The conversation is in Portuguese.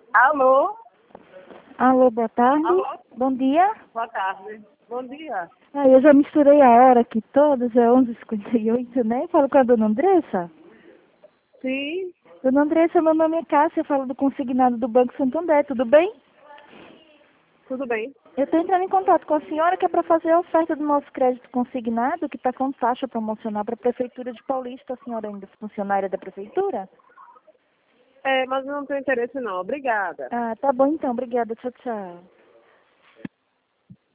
Alô? Alô, boa tarde. Alô? Bom dia. Boa tarde. Bom dia. Eu já misturei a hora aqui todas, é 11h58, né? Falo com a dona Andressa. Sim, Dona Andressa, meu nome é Cássia, eu falo do consignado do Banco Santander, tudo bem? tudo bem. Eu estou entrando em contato com a senhora que é para fazer a oferta do nosso crédito consignado, que está com taxa promocional para a Prefeitura de Paulista. A senhora ainda é funcionária da Prefeitura? Mas eu não tenho interesse não. Obrigada. Ah, tá bom então, obrigada, tchau, tchau.